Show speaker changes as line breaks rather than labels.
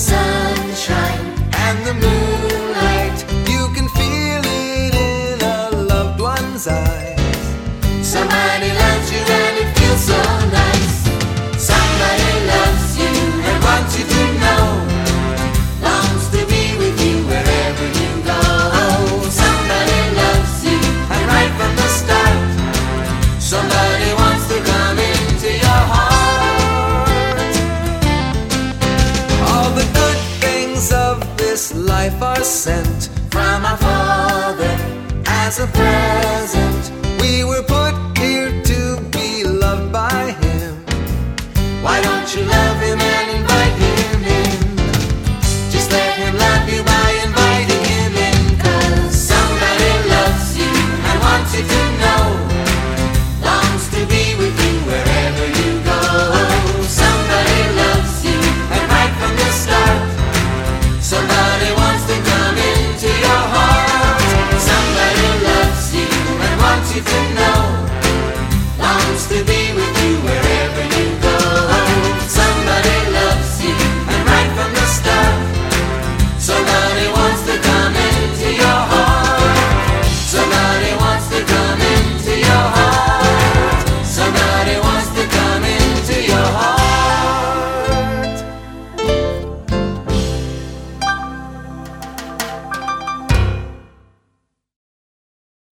sunshine
and the moonlight. You can feel it in a loved one's eyes.
Somebody loves you and it feels so nice. Somebody loves you and wants you to know, longs to be with you wherever you go. Somebody loves you, and right from the start, somebody wants to come into your heart.
All the good things of this life are sent from our Father as a present